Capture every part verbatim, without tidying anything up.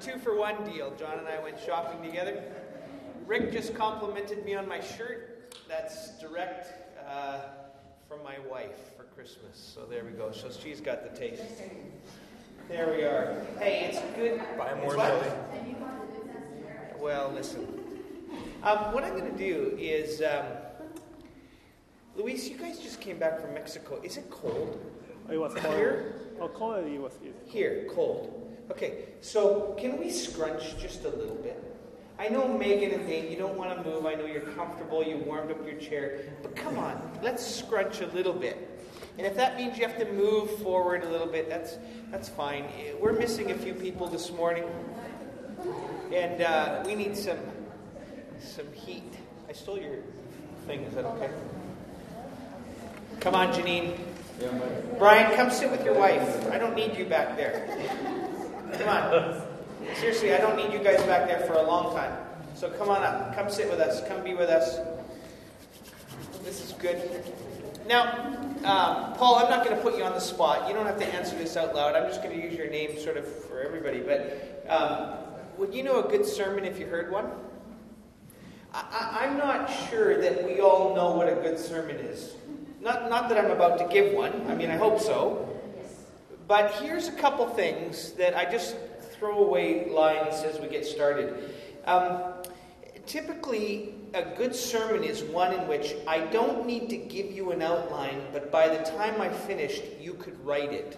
two for one deal. John and I went shopping together. Rick just complimented me on my shirt. That's direct uh, from my wife for Christmas. So there we go. So she's got the taste. There we are. Hey, it's good. Buy more what? Zoe. Well, listen. Um, what I'm going to do is, um, Luis, you guys just came back from Mexico. Is it cold? It was cold. Here? Oh, cold. It was easy. Here, cold. Okay, so can we scrunch just a little bit? I know Megan and Dane, you don't want to move. I know you're comfortable. You warmed up your chair. But come on, let's scrunch a little bit. And if that means you have to move forward a little bit, that's that's fine. We're missing a few people this morning. And uh, we need some some heat. I stole your thing. Is that okay? Come on, Janine. Brian, come sit with your wife. I don't need you back there. Come on. Seriously, I don't need you guys back there for a long time. So come on up. Come sit with us. Come be with us. This is good. Now, um, Paul, I'm not going to put you on the spot. You don't have to answer this out loud. I'm just going to use your name sort of for everybody. But um, would you know a good sermon if you heard one? I, I'm not sure that we all know what a good sermon is. Not, not that I'm about to give one. I mean, I hope so. But here's a couple things that I just throw away lines as we get started. Um, typically, a good sermon is one in which I don't need to give you an outline, but by the time I finished, you could write it.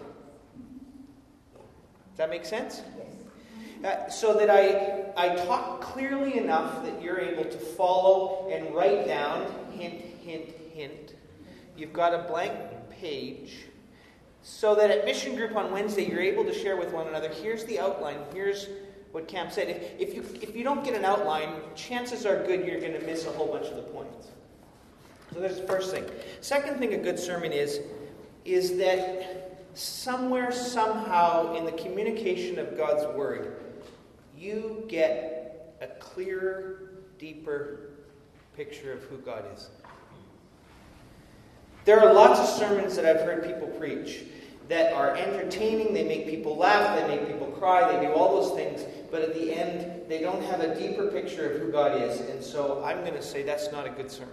Does that make sense? Uh, so that I, I talk clearly enough that you're able to follow and write down, hint, hint, hint. You've got a blank page. So that at Mission Group on Wednesday, you're able to share with one another, here's the outline, here's what Cam said. If, if you if you don't get an outline, chances are good you're going to miss a whole bunch of the points. So there's the first thing. Second thing a good sermon is, is that somewhere, somehow, in the communication of God's Word, you get a clearer, deeper picture of who God is. There are lots of sermons that I've heard people preach that are entertaining, they make people laugh, they make people cry, they do all those things, but at the end, they don't have a deeper picture of who God is, and so I'm going to say that's not a good sermon.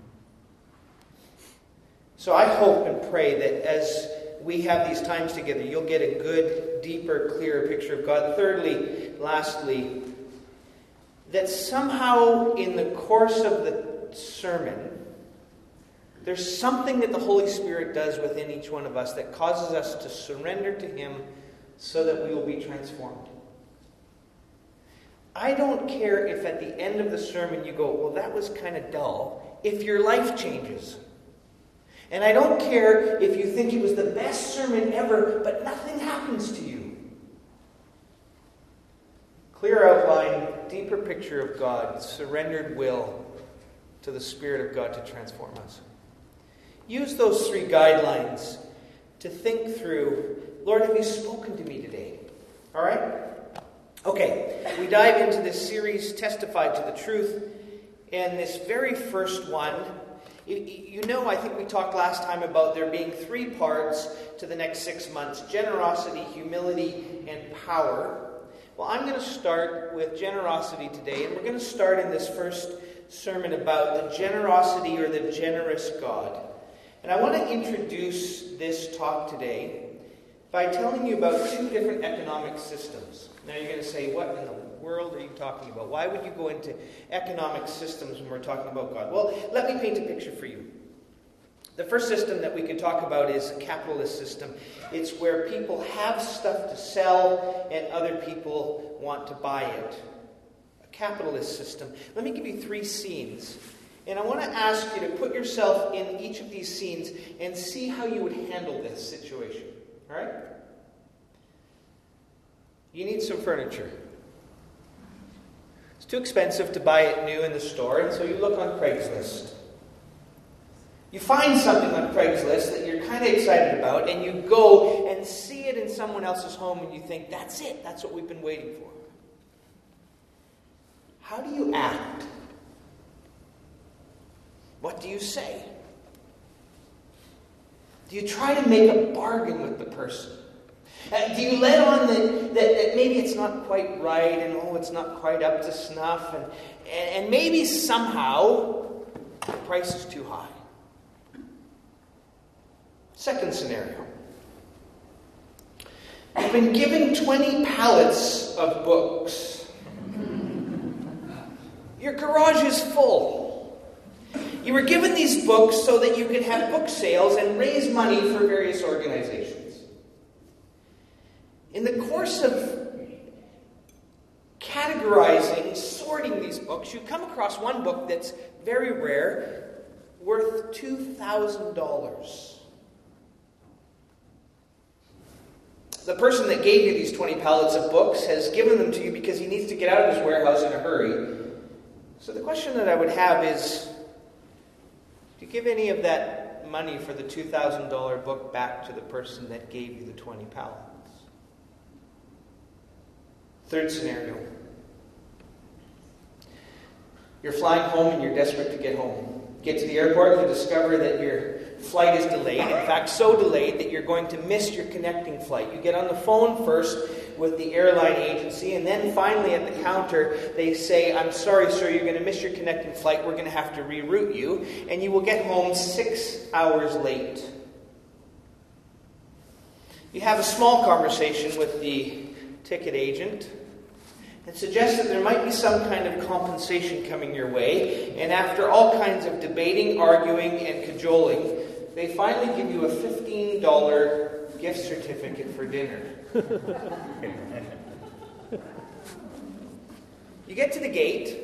So I hope and pray that as we have these times together, you'll get a good, deeper, clearer picture of God. Thirdly, lastly, that somehow in the course of the sermon, there's something that the Holy Spirit does within each one of us that causes us to surrender to Him so that we will be transformed. I don't care if at the end of the sermon you go, well, that was kind of dull, if your life changes. And I don't care if you think it was the best sermon ever, but nothing happens to you. Clear outline, deeper picture of God, surrendered will to the Spirit of God to transform us. Use those three guidelines to think through, Lord, have you spoken to me today? All right? Okay, we dive into this series, Testify to the Truth. And this very first one, you, you know, I think we talked last time about there being three parts to the next six months. Generosity, humility, and power. Well, I'm going to start with generosity today. And we're going to start in this first sermon about the generosity or the generous God. And I want to introduce this talk today by telling you about two different economic systems. Now you're going to say, what in the world are you talking about? Why would you go into economic systems when we're talking about God? Well, let me paint a picture for you. The first system that we could talk about is a capitalist system. It's where people have stuff to sell and other people want to buy it. A capitalist system. Let me give you three scenes. And I want to ask you to put yourself in each of these scenes and see how you would handle this situation. All right? You need some furniture. It's too expensive to buy it new in the store, and so you look on Craigslist. You find something on Craigslist that you're kind of excited about, and you go and see it in someone else's home, and you think, that's it. That's what we've been waiting for. How do you act? What do you say? Do you try to make a bargain with the person? Uh, do you let on that, that, that maybe it's not quite right and oh, it's not quite up to snuff and, and, and maybe somehow the price is too high? Second scenario. You've been given twenty pallets of books. Your garage is full. You were given these books so that you could have book sales and raise money for various organizations. In the course of categorizing, sorting these books, you come across one book that's very rare, worth two thousand dollars. The person that gave you these twenty pallets of books has given them to you because he needs to get out of his warehouse in a hurry. So the question that I would have is, do you give any of that money for the two thousand dollars book back to the person that gave you the twenty pallets? Third scenario. You're flying home and you're desperate to get home. Get to the airport, you discover that your flight is delayed. In fact, so delayed that you're going to miss your connecting flight. You get on the phone first with the airline agency, and then finally at the counter, they say, I'm sorry, sir, you're going to miss your connecting flight. We're going to have to reroute you, and you will get home six hours late. You have a small conversation with the ticket agent and suggest that there might be some kind of compensation coming your way, and after all kinds of debating, arguing, and cajoling, they finally give you a fifteen dollars gift certificate for dinner. You get to the gate,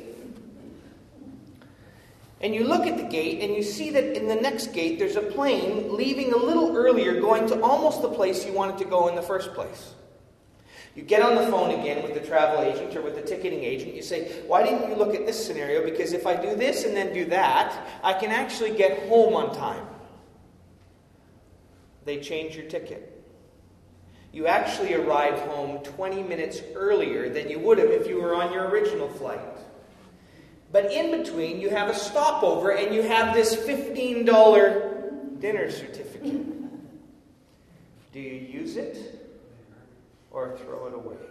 and you look at the gate, and you see that in the next gate there's a plane leaving a little earlier, going to almost the place you wanted to go in the first place. You get on the phone again with the travel agent or with the ticketing agent. You say, why didn't you look at this scenario? Because if I do this and then do that, I can actually get home on time. They change your ticket. You actually arrive home twenty minutes earlier than you would have if you were on your original flight. But in between, you have a stopover and you have this fifteen dollars dinner certificate. Do you use it or throw it away?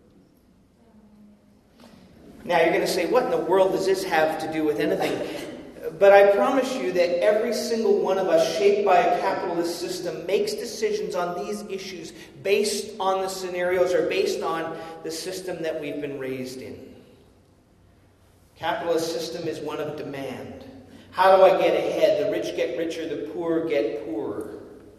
Now you're going to say, what in the world does this have to do with anything? But I promise you that every single one of us, shaped by a capitalist system, makes decisions on these issues based on the scenarios or based on the system that we've been raised in. Capitalist system is one of demand. How do I get ahead? The rich get richer, the poor get poorer.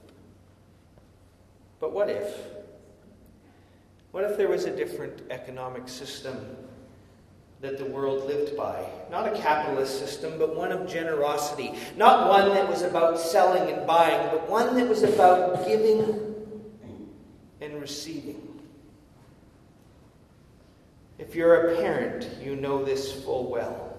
But what if? What if there was a different economic system that the world lived by? Not a capitalist system, but one of generosity. Not one that was about selling and buying, but one that was about giving and receiving. If you're a parent, you know this full well.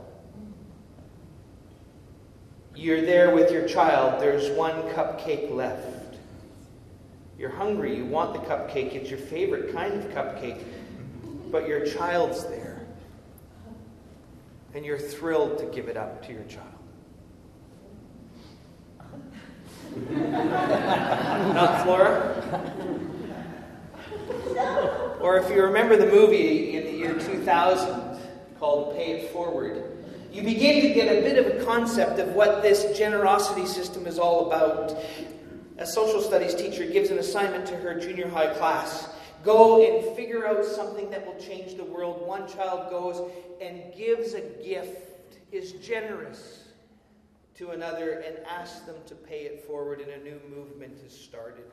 You're there with your child. There's one cupcake left. You're hungry. You want the cupcake. It's your favorite kind of cupcake. But your child's there. And you're thrilled to give it up to your child. Not Flora? Or if you remember the movie in the year two thousand called Pay It Forward, you begin to get a bit of a concept of what this generosity system is all about. A social studies teacher gives an assignment to her junior high class. Go and figure out something that will change the world. One child goes and gives a gift, is generous to another, and asks them to pay it forward, and a new movement is started.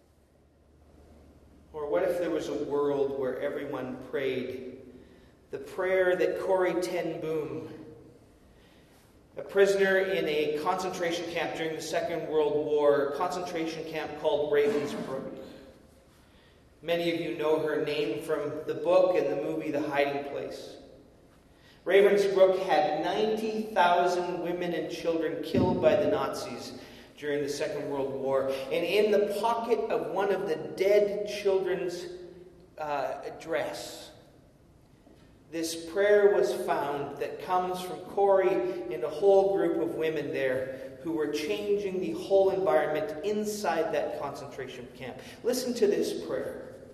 Or what if there was a world where everyone prayed the prayer that Corrie ten Boom, a prisoner in a concentration camp during the Second World War, a concentration camp called Ravensbrück. Many of you know her name from the book and the movie The Hiding Place. Ravensbrück had ninety thousand women and children killed by the Nazis during the Second World War. And in the pocket of one of the dead children's uh, dress, this prayer was found that comes from Corrie and a whole group of women there who were changing the whole environment inside that concentration camp. Listen to this prayer.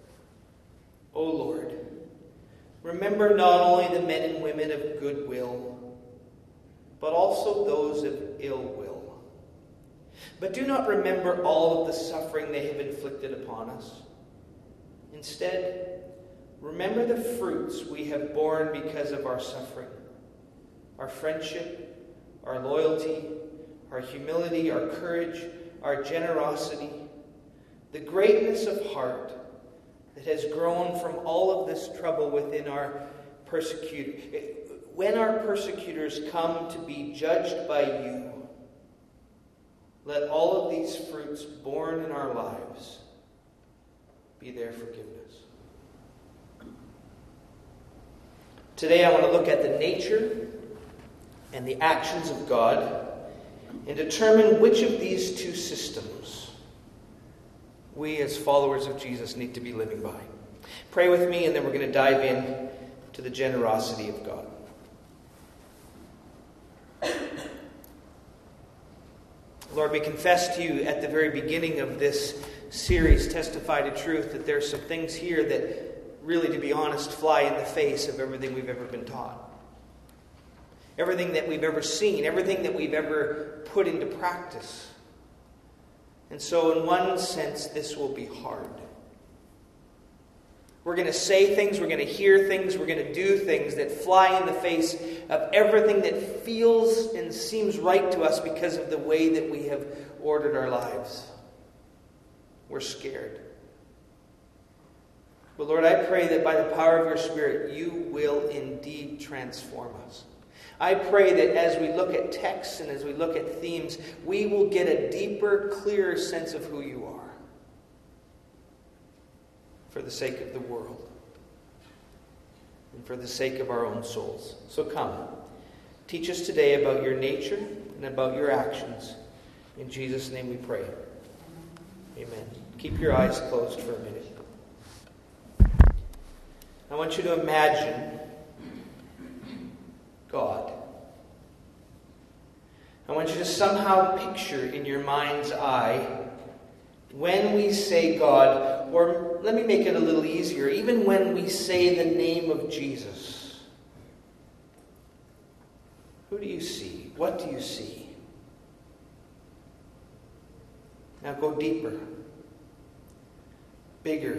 O Lord, remember not only the men and women of goodwill, but also those of ill will. But do not remember all of the suffering they have inflicted upon us. Instead, remember the fruits we have borne because of our suffering, our friendship, our loyalty, our humility, our courage, our generosity, the greatness of heart that has grown from all of this trouble within our persecutors. When our persecutors come to be judged by you, let all of these fruits born in our lives be their forgiveness. Today I want to look at the nature and the actions of God and determine which of these two systems we as followers of Jesus need to be living by. Pray with me, and then we're going to dive in to the generosity of God. Lord, we confess to you at the very beginning of this series, Testify to Truth, that there are some things here that really, to be honest, fly in the face of everything we've ever been taught. Everything that we've ever seen, everything that we've ever put into practice. And so in one sense, this will be hard. We're going to say things, we're going to hear things, we're going to do things that fly in the face of everything that feels and seems right to us because of the way that we have ordered our lives. We're scared. But Lord, I pray that by the power of your Spirit, you will indeed transform us. I pray that as we look at texts and as we look at themes, we will get a deeper, clearer sense of who you are for the sake of the world and for the sake of our own souls. So come, teach us today about your nature and about your actions. In Jesus' name we pray. Amen. Keep your eyes closed for a minute. I want you to imagine God. I want you to somehow picture in your mind's eye when we say God, or let me make it a little easier, even when we say the name of Jesus. Who do you see? What do you see? Now go deeper, bigger,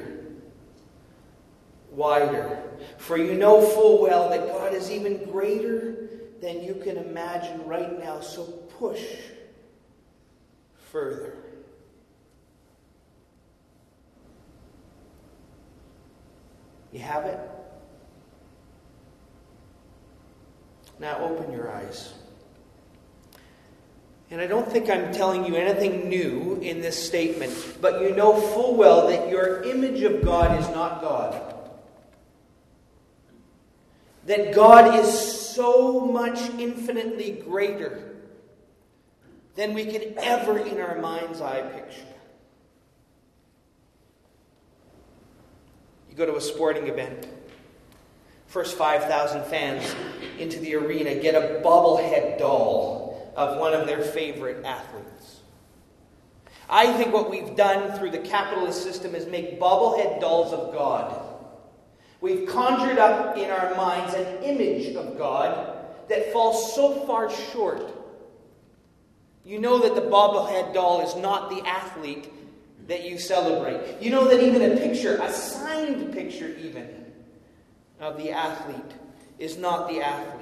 wider. For you know full well that God is even greater than you can imagine right now. So push further. You have it? Now open your eyes. And I don't think I'm telling you anything new in this statement, but you know full well that your image of God is not God. That God is so much infinitely greater than we could ever in our mind's eye picture. You go to a sporting event. First five thousand fans into the arena get a bobblehead doll of one of their favorite athletes. I think what we've done through the capitalist system is make bobblehead dolls of God. We've conjured up in our minds an image of God that falls so far short. You know that the bobblehead doll is not the athlete that you celebrate. You know that even a picture, a signed picture even, of the athlete is not the athlete.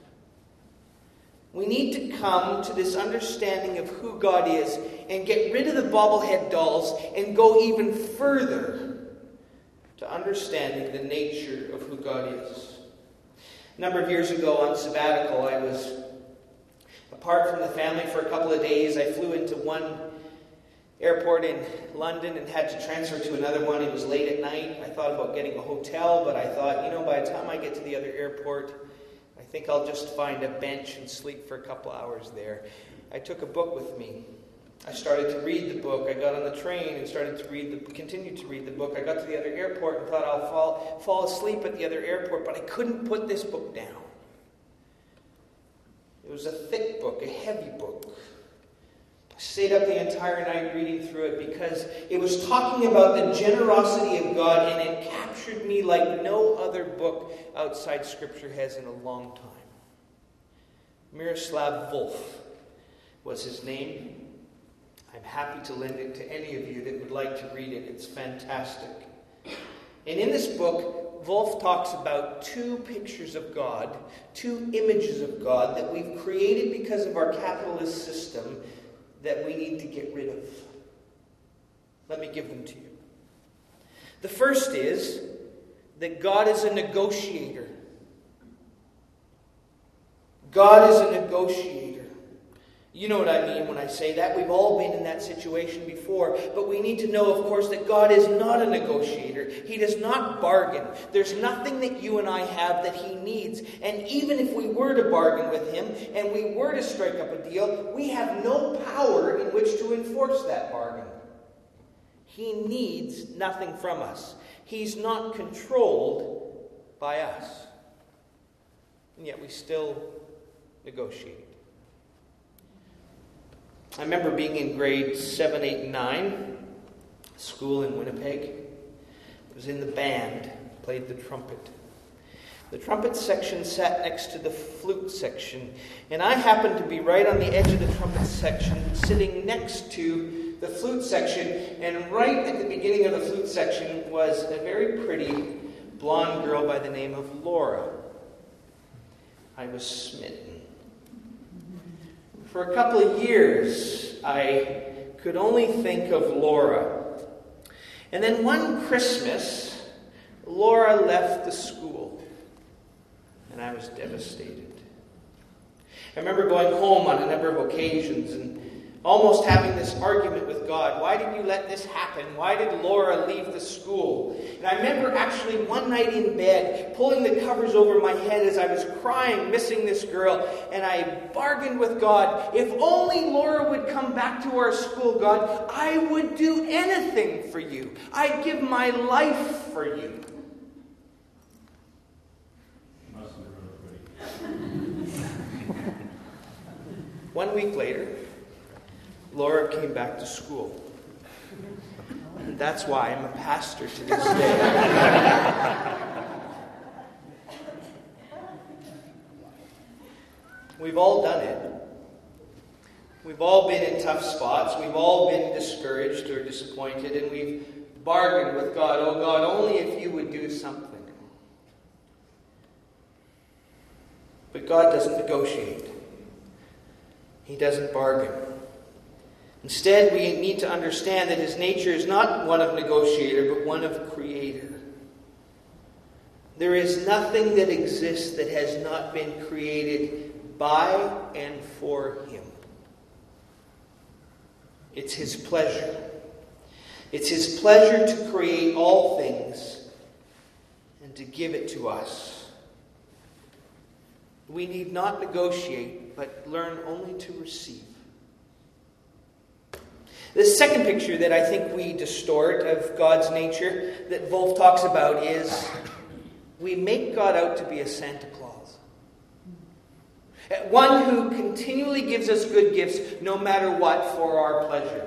We need to come to this understanding of who God is and get rid of the bobblehead dolls and go even further to understanding the nature of who God is. A number of years ago on sabbatical, I was apart from the family for a couple of days. I flew into one airport in London and had to transfer to another one. It was late at night. I thought about getting a hotel, but I thought, you know, by the time I get to the other airport, I think I'll just find a bench and sleep for a couple hours there. I took a book with me. I started to read the book. I got on the train and started to read the, continued to read the book. I got to the other airport and thought I'll fall, fall asleep at the other airport, but I couldn't put this book down. It was a thick book, a heavy book. I stayed up the entire night reading through it because it was talking about the generosity of God, and it captured me like no other book outside Scripture has in a long time. Miroslav Volf was his name. I'm happy to lend it to any of you that would like to read it. It's fantastic. And in this book, Volf talks about two pictures of God, two images of God that we've created because of our capitalist system that we need to get rid of. Let me give them to you. The first is that God is a negotiator. God is a negotiator. You know what I mean when I say that. We've all been in that situation before. But we need to know, of course, that God is not a negotiator. He does not bargain. There's nothing that you and I have that He needs. And even if we were to bargain with Him and we were to strike up a deal, we have no power in which to enforce that bargain. He needs nothing from us. He's not controlled by us. And yet we still negotiate. I remember being in grades seven, eight, and nine, school in Winnipeg. I was in the band, played the trumpet. The trumpet section sat next to the flute section, and I happened to be right on the edge of the trumpet section, sitting next to the flute section, and right at the beginning of the flute section was a very pretty blonde girl by the name of Laura. I was smitten. For a couple of years, I could only think of Laura. And then one Christmas, Laura left the school, and I was devastated. I remember going home on a number of occasions and almost having this argument with God. Why did you let this happen? Why did Laura leave the school? And I remember actually one night in bed, pulling the covers over my head as I was crying, missing this girl. And I bargained with God, if only Laura would come back to our school, God, I would do anything for you. I'd give my life for you. One week later, Laura came back to school. And that's why I'm a pastor to this day. We've all done it. We've all been in tough spots. We've all been discouraged or disappointed. And we've bargained with God. Oh God, only if you would do something. But God doesn't negotiate. He doesn't bargain. Instead, we need to understand that His nature is not one of negotiator, but one of creator. There is nothing that exists that has not been created by and for Him. It's His pleasure. It's His pleasure to create all things and to give it to us. We need not negotiate, but learn only to receive. The second picture that I think we distort of God's nature that Volf talks about is we make God out to be a Santa Claus. One who continually gives us good gifts no matter what for our pleasure.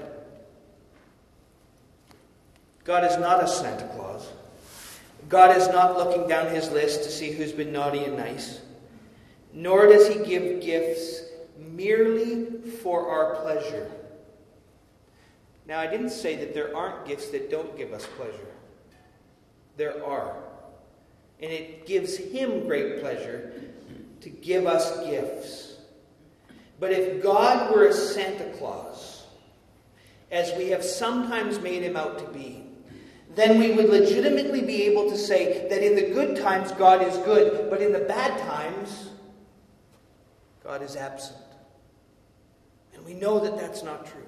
God is not a Santa Claus. God is not looking down His list to see who's been naughty and nice. Nor does He give gifts merely for our pleasure. Now, I didn't say that there aren't gifts that don't give us pleasure. There are. And it gives Him great pleasure to give us gifts. But if God were a Santa Claus, as we have sometimes made Him out to be, then we would legitimately be able to say that in the good times God is good, but in the bad times God is absent. And we know that that's not true.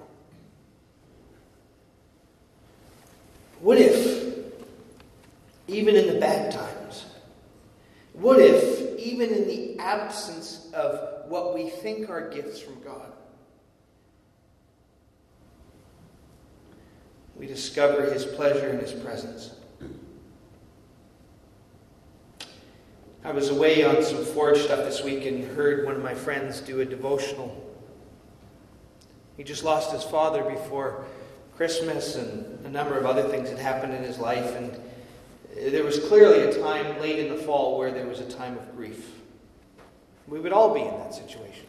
What if, even in the bad times, what if, even in the absence of what we think are gifts from God, we discover His pleasure and His presence? I was away on some Forge stuff this week and heard one of my friends do a devotional. He just lost his father before Christmas, and a number of other things had happened in his life, and there was clearly a time late in the fall where there was a time of grief. We would all be in that situation.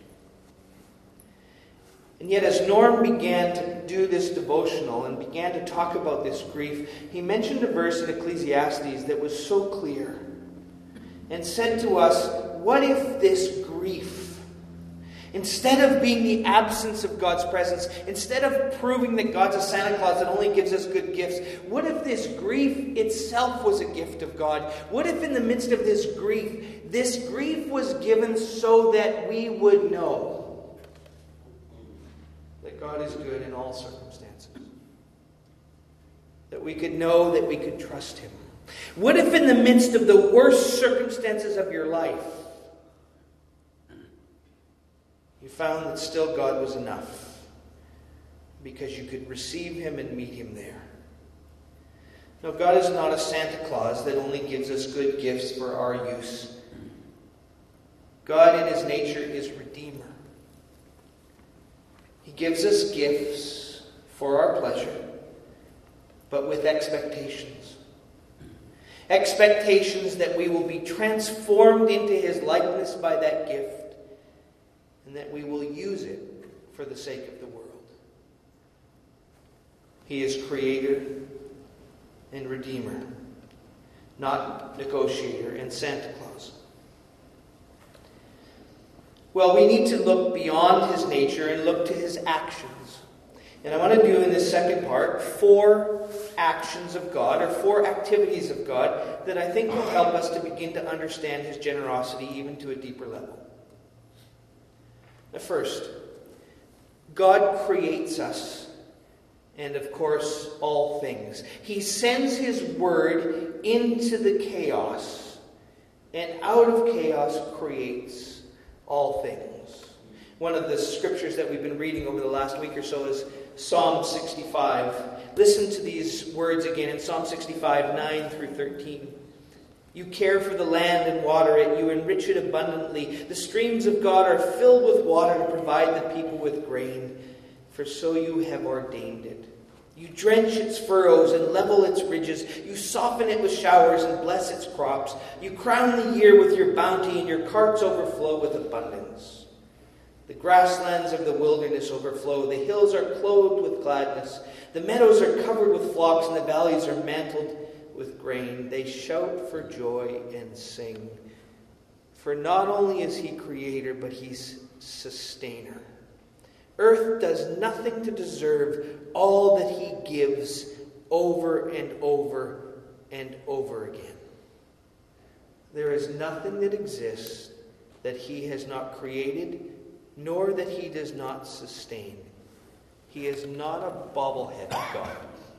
And yet as Norm began to do this devotional and began to talk about this grief, he mentioned a verse in Ecclesiastes that was so clear and said to us, what if this grief, instead of being the absence of God's presence, instead of proving that God's a Santa Claus that only gives us good gifts, what if this grief itself was a gift of God? What if in the midst of this grief, this grief was given so that we would know that God is good in all circumstances? That we could know that we could trust Him. What if in the midst of the worst circumstances of your life, you found that still God was enough because you could receive Him and meet Him there? No, God is not a Santa Claus that only gives us good gifts for our use. God in His nature is Redeemer. He gives us gifts for our pleasure, but with expectations. Expectations that we will be transformed into His likeness by that gift, and that we will use it for the sake of the world. He is Creator and Redeemer, not negotiator and Santa Claus. Well, we need to look beyond His nature and look to His actions. And I want to do in this second part four actions of God, or four activities of God, that I think will help us to begin to understand His generosity even to a deeper level. Now, first, God creates us, and of course, all things. He sends His word into the chaos, and out of chaos creates all things. One of the scriptures that we've been reading over the last week or so is Psalm sixty-five. Listen to these words again in Psalm sixty-five, nine through thirteen. You care for the land and water it. You enrich it abundantly. The streams of God are filled with water to provide the people with grain, for so you have ordained it. You drench its furrows and level its ridges. You soften it with showers and bless its crops. You crown the year with your bounty, and your carts overflow with abundance. The grasslands of the wilderness overflow. The hills are clothed with gladness. The meadows are covered with flocks, and the valleys are mantled with grain. They shout for joy and sing. For not only is He Creator, but He's Sustainer. Earth does nothing to deserve all that He gives over and over and over again. There is nothing that exists that He has not created, nor that He does not sustain. He is not a bobblehead God.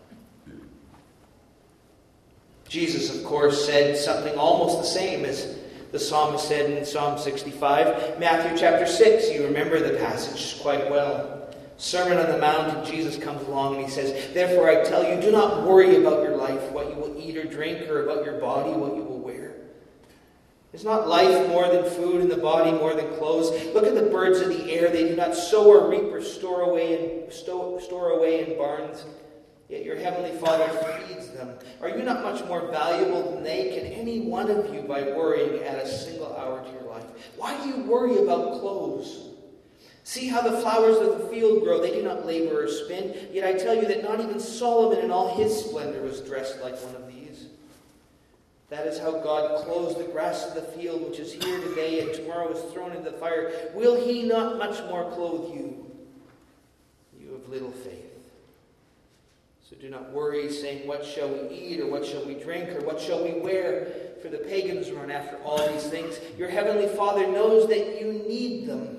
Jesus, of course, said something almost the same as the psalmist said in Psalm sixty-five. Matthew chapter six, you remember the passage quite well. Sermon on the Mount, and Jesus comes along and He says, therefore I tell you, do not worry about your life, what you will eat or drink, or about your body, what you will wear. Is not life more than food, and the body more than clothes? Look at the birds of the air. They do not sow or reap or store away in, store, store away in barns, yet your heavenly Father feeds them. Are you not much more valuable than they? Can any one of you, by worrying, add a single hour to your life? Why do you worry about clothes? See how the flowers of the field grow. They do not labor or spin. Yet I tell you that not even Solomon in all his splendor was dressed like one of these. That is how God clothes the grass of the field, which is here today and tomorrow is thrown into the fire. Will He not much more clothe you, you of little faith? So do not worry, saying, what shall we eat, or what shall we drink, or what shall we wear? For the pagans run after all these things. Your heavenly Father knows that you need them.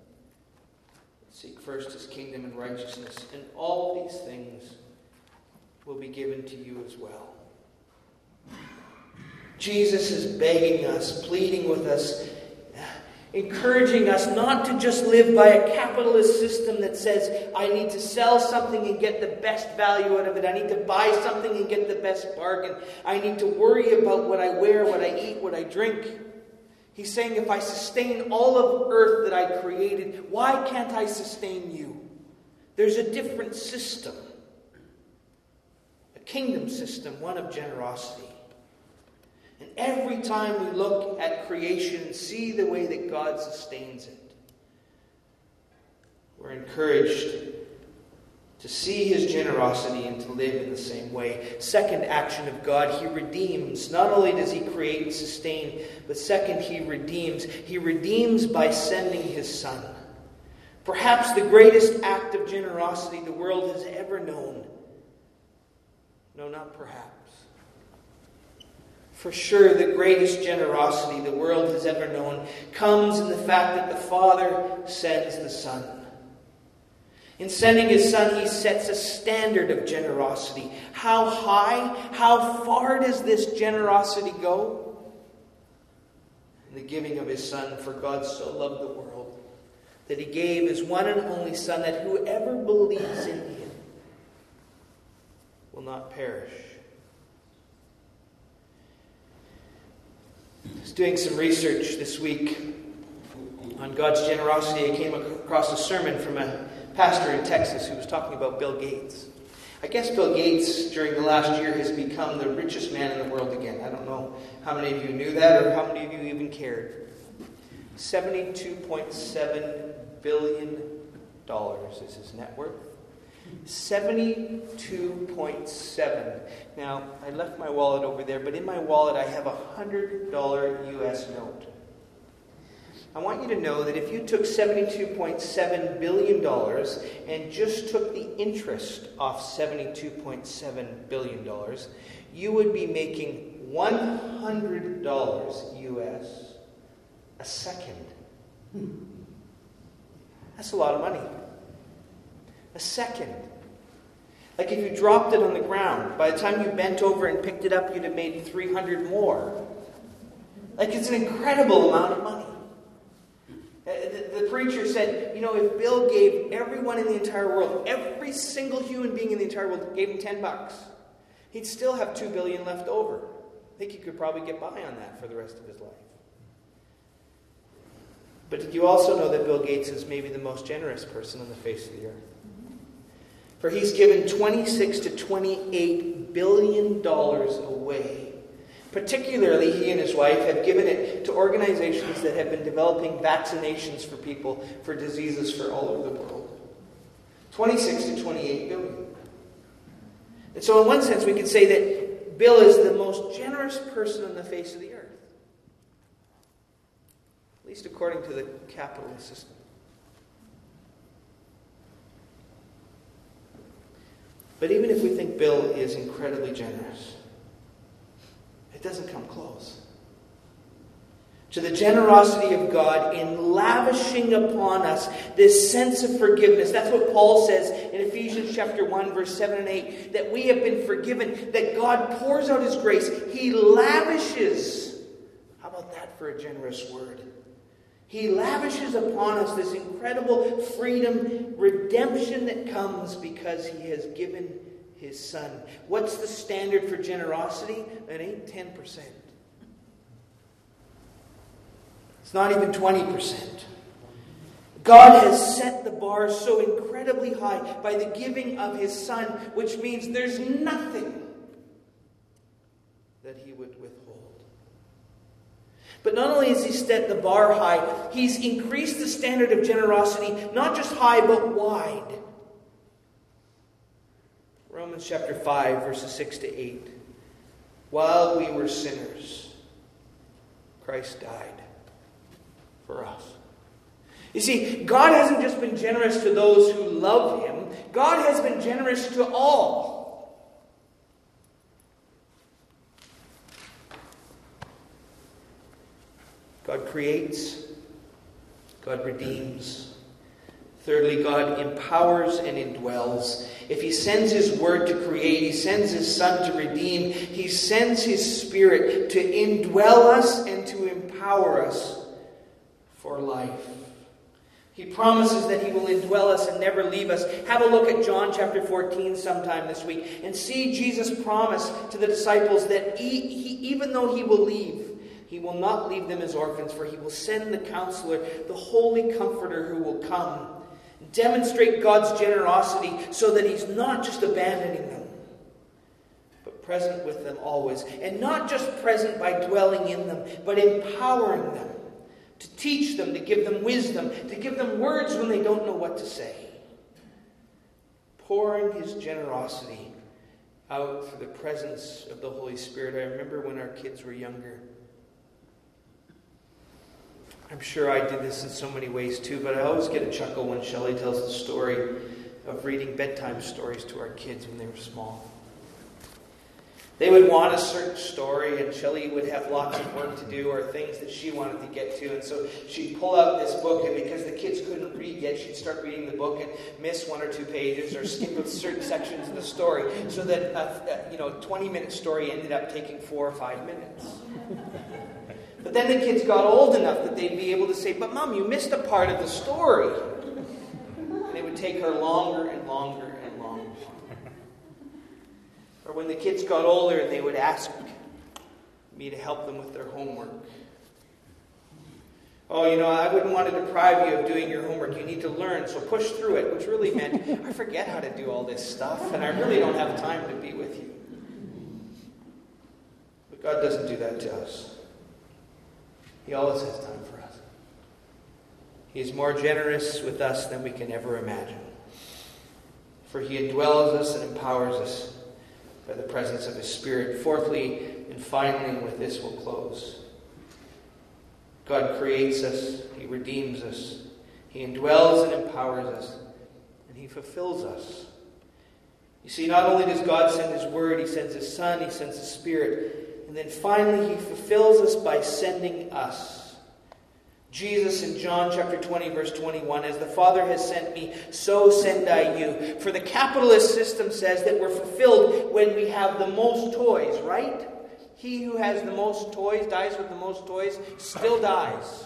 Seek first His kingdom and righteousness, and all these things will be given to you as well. Jesus is begging us, pleading with us, encouraging us not to just live by a capitalist system that says, I need to sell something and get the best value out of it. I need to buy something and get the best bargain. I need to worry about what I wear, what I eat, what I drink. He's saying, if I sustain all of earth that I created, why can't I sustain you? There's a different system. A kingdom system, one of generosity. And every time we look at creation and see the way that God sustains it, we're encouraged to see His generosity and to live in the same way. Second action of God, He redeems. Not only does He create and sustain, but second, He redeems. He redeems by sending His Son. Perhaps the greatest act of generosity the world has ever known. No, not perhaps. For sure, the greatest generosity the world has ever known comes in the fact that the Father sends the Son. In sending His Son, He sets a standard of generosity. How high, how far does this generosity go? In the giving of His Son, for God so loved the world that He gave His one and only Son, that whoever believes in Him will not perish. I was doing some research this week on God's generosity. I came across a sermon from a pastor in Texas who was talking about Bill Gates. I guess Bill Gates, during the last year, has become the richest man in the world again. I don't know how many of you knew that or how many of you even cared. seventy-two point seven billion dollars is his net worth. seventy-two point seven. Now, I left my wallet over there, but in my wallet I have a one hundred dollars U S note. I want you to know that if you took seventy-two point seven billion dollars and just took the interest off seventy-two point seven billion dollars, you would be making one hundred dollars U S a second. That's a lot of money. A second. Like if you dropped it on the ground, by the time you bent over and picked it up, you'd have made three hundred more. Like it's an incredible amount of money. The, the preacher said, you know, if Bill gave everyone in the entire world, every single human being in the entire world, gave him ten bucks, he'd still have two billion left over. I think he could probably get by on that for the rest of his life. But did you also know that Bill Gates is maybe the most generous person on the face of the earth? For he's given twenty-six to twenty-eight billion dollars away. Particularly, he and his wife have given it to organizations that have been developing vaccinations for people for diseases for all over the world. twenty-six to twenty-eight billion. And so in one sense, we could say that Bill is the most generous person on the face of the earth. At least according to the capitalist system. But even if we think Bill is incredibly generous, it doesn't come close to the generosity of God in lavishing upon us this sense of forgiveness. That's what Paul says in Ephesians chapter one, verse seven and eight, that we have been forgiven, that God pours out His grace. He lavishes. How about that for a generous word? He lavishes upon us this incredible freedom, redemption that comes because He has given His Son. What's the standard for generosity? It ain't ten percent. It's not even twenty percent. God has set the bar so incredibly high by the giving of His Son, which means there's nothing that He would withhold. But not only has He set the bar high, He's increased the standard of generosity, not just high, but wide. Romans chapter five, verses six to eight. While we were sinners, Christ died for us. You see, God hasn't just been generous to those who love Him. God has been generous to all. God creates. God redeems. Thirdly, God empowers and indwells. If He sends His Word to create, He sends His Son to redeem, He sends His Spirit to indwell us and to empower us for life. He promises that He will indwell us and never leave us. Have a look at John chapter fourteen sometime this week and see Jesus' promise to the disciples that he, he, even though He will leave, He will not leave them as orphans, for He will send the Counselor, the Holy Comforter, who will come Demonstrate God's generosity so that He's not just abandoning them, but present with them always. And not just present by dwelling in them, but empowering them, to teach them, to give them wisdom, to give them words when they don't know what to say. Pouring His generosity out through the presence of the Holy Spirit. I remember when our kids were younger. I'm sure I did this in so many ways too, but I always get a chuckle when Shelley tells the story of reading bedtime stories to our kids when they were small. They would want a certain story, and Shelley would have lots of work to do or things that she wanted to get to. And so she'd pull out this book, and because the kids couldn't read yet, she'd start reading the book and miss one or two pages or skip certain sections of the story, so that a, a you know twenty-minute story ended up taking four or five minutes. But then the kids got old enough that they'd be able to say, "But Mom, you missed a part of the story." And it would take her longer and longer and longer. Or when the kids got older and they would ask me to help them with their homework. "Oh, you know, I wouldn't want to deprive you of doing your homework. You need to learn, so push through it." Which really meant, I forget how to do all this stuff, and I really don't have time to be with you. But God doesn't do that to us. He always has time for us. He is more generous with us than we can ever imagine. For He indwells us and empowers us by the presence of His Spirit. Fourthly, and finally, and with this we'll close. God creates us. He redeems us. He indwells and empowers us. And He fulfills us. You see, not only does God send His Word, He sends His Son, He sends His Spirit. And then finally, He fulfills us by sending us. Jesus in John chapter twenty, verse twenty-one, "As the Father has sent me, so send I you." For the capitalist system says that we're fulfilled when we have the most toys, right? He who has the most toys, dies with the most toys, still dies.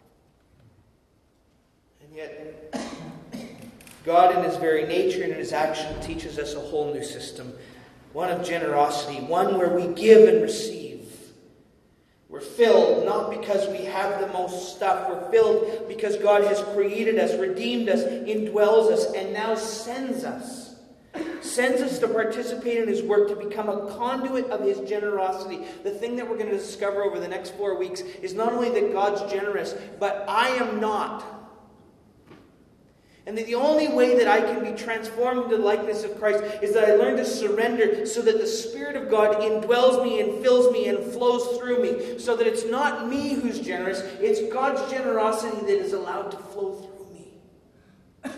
And yet, God in His very nature and in His action teaches us a whole new system. One of generosity, one where we give and receive. We're filled not because we have the most stuff. We're filled because God has created us, redeemed us, indwells us, and now sends us. Sends us to participate in His work, to become a conduit of His generosity. The thing that we're going to discover over the next four weeks is not only that God's generous, but I am not. And that the only way that I can be transformed into the likeness of Christ is that I learn to surrender so that the Spirit of God indwells me and fills me and flows through me. So that it's not me who's generous, it's God's generosity that is allowed to flow through me.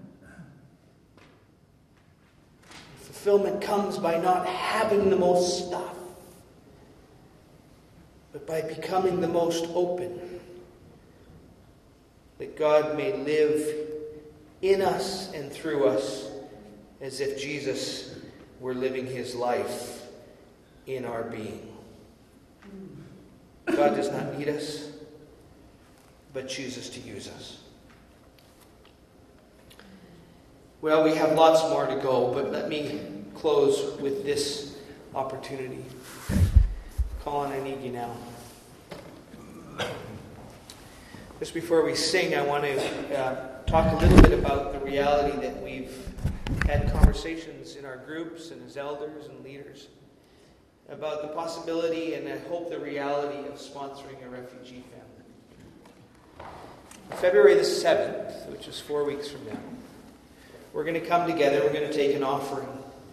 Fulfillment comes by not having the most stuff, but by becoming the most open. That God may live in us and through us, as if Jesus were living His life in our being. God does not need us, but chooses to use us. Well, we have lots more to go, but let me close with this opportunity. Colin, I need you now. Just before we sing, I want to uh, talk a little bit about the reality that we've had conversations in our groups and as elders and leaders about the possibility and I hope the reality of sponsoring a refugee family. February the seventh, which is four weeks from now, we're going to come together, we're going to take an offering.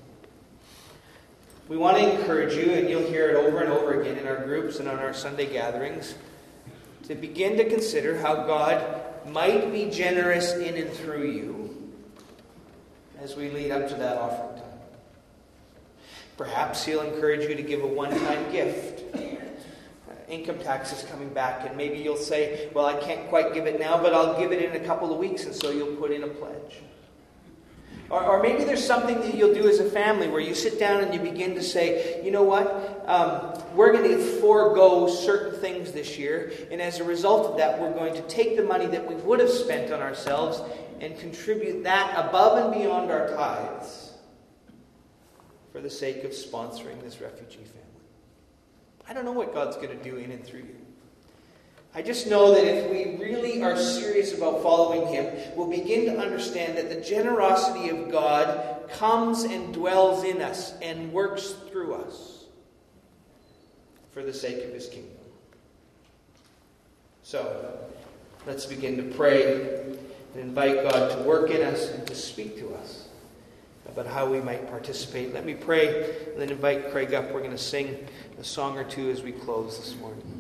We want to encourage you, and you'll hear it over and over again in our groups and on our Sunday gatherings, to begin to consider how God might be generous in and through you as we lead up to that offering time. Perhaps He'll encourage you to give a one-time gift. Uh, income tax is coming back, and maybe you'll say, "Well, I can't quite give it now, but I'll give it in a couple of weeks," and so you'll put in a pledge. Or, or maybe there's something that you'll do as a family where you sit down and you begin to say, "You know what? Um, we're going to forego certain things this year, and as a result of that, we're going to take the money that we would have spent on ourselves and contribute that above and beyond our tithes for the sake of sponsoring this refugee family." I don't know what God's going to do in and through you. I just know that if we really are serious about following Him, we'll begin to understand that the generosity of God comes and dwells in us and works through us for the sake of His kingdom. So, let's begin to pray and invite God to work in us and to speak to us about how we might participate. Let me pray and then invite Craig up. We're going to sing a song or two as we close this morning.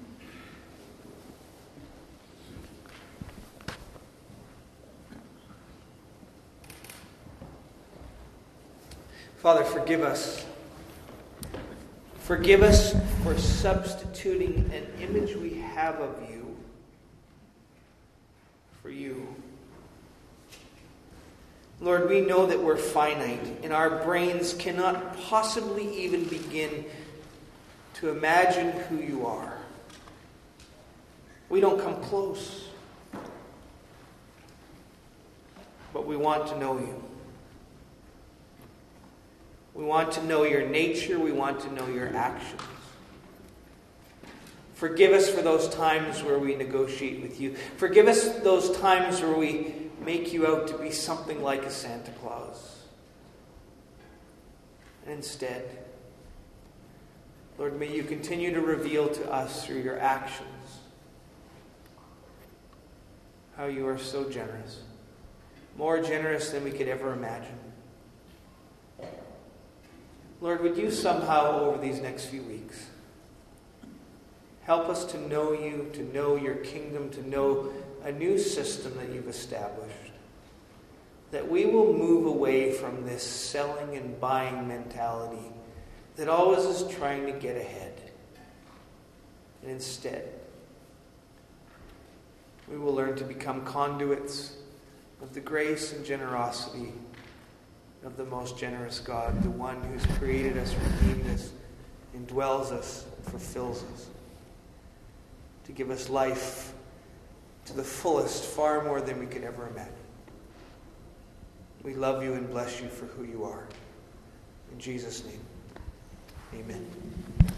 Father, forgive us. Forgive us for substituting an image we have of you for you. Lord, we know that we're finite, and our brains cannot possibly even begin to imagine who you are. We don't come close, but we want to know you. We want to know your nature. We want to know your actions. Forgive us for those times where we negotiate with you. Forgive us those times where we make you out to be something like a Santa Claus. And instead, Lord, may you continue to reveal to us through your actions how you are so generous. More generous than we could ever imagine. Lord, would you somehow, over these next few weeks, help us to know you, to know your kingdom, to know a new system that you've established. That we will move away from this selling and buying mentality that always is trying to get ahead. And instead, we will learn to become conduits of the grace and generosity of the most generous God, the one who's created us, redeemed us, indwells us, fulfills us. To give us life to the fullest, far more than we could ever imagine. We love you and bless you for who you are. In Jesus' name, amen.